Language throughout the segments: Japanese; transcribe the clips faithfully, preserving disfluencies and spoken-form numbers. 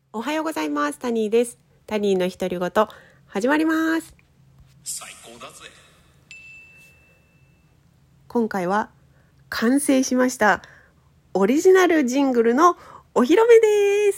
おはようございます。タニーです。タニーの独り言始まります。 最高だぜ。 今回は完成しましたオリジナルジングルのお披露目です。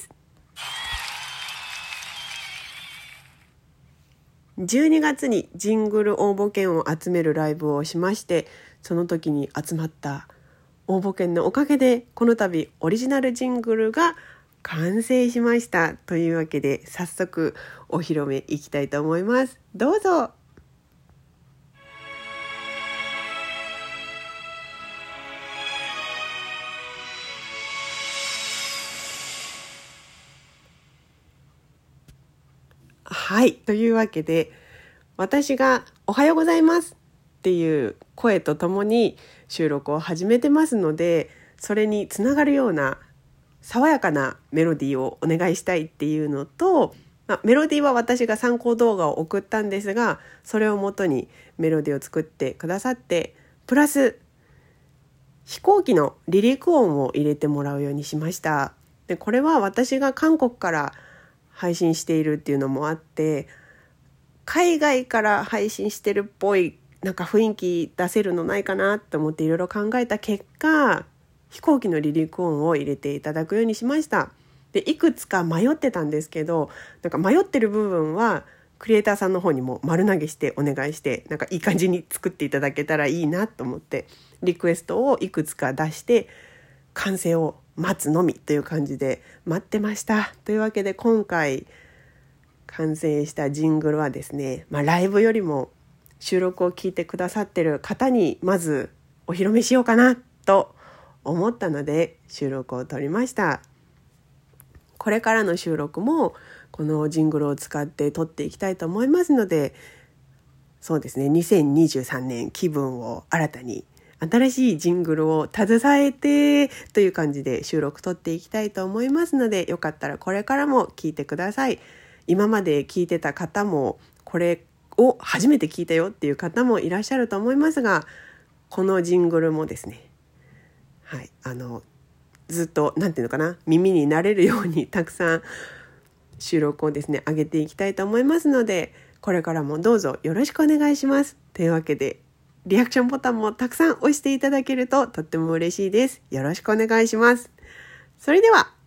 じゅうにがつにジングル応募券を集めるライブをしまして、その時に集まった応募券のおかげでこの度オリジナルジングルが完成しました。というわけで早速お披露目いきたいと思います。どうぞ。はい、というわけで私がおはようございますっていう声とともに収録を始めてますので、それにつながるような爽やかなメロディーをお願いしたいっていうのと、まあ、メロディーは私が参考動画を送ったんですが、それをもとにメロディーを作ってくださって、プラス飛行機の離陸音を入れてもらうようにしました。で、これは私が韓国から配信しているっていうのもあって、海外から配信してるっぽいなんか雰囲気出せるのないかなと思っていろいろ考えた結果、飛行機の離陸音を入れていただくようにしました。で、いくつか迷ってたんですけど、なんか迷ってる部分はクリエイターさんの方にも丸投げしてお願いして、なんかいい感じに作っていただけたらいいなと思ってリクエストをいくつか出して完成を待つのみという感じで待ってました。というわけで今回完成したジングルはですね、まあ、ライブよりも収録を聞いてくださってる方にまずお披露目しようかなと思ったので収録を撮りました。これからの収録もこのジングルを使って撮っていきたいと思いますので、そうですね、にせんにじゅうさんねん気分を新たに新しいジングルを携えてという感じで収録撮っていきたいと思いますので、よかったらこれからも聞いてください。今まで聞いてた方もこれを初めて聞いたよっていう方もいらっしゃると思いますが、このジングルもですね、はい、あのずっとなんていうのかな、耳に慣れるようにたくさん収録をですね上げていきたいと思いますので、これからもどうぞよろしくお願いします。というわけでリアクションボタンもたくさん押していただけるととっても嬉しいです。よろしくお願いします。それでは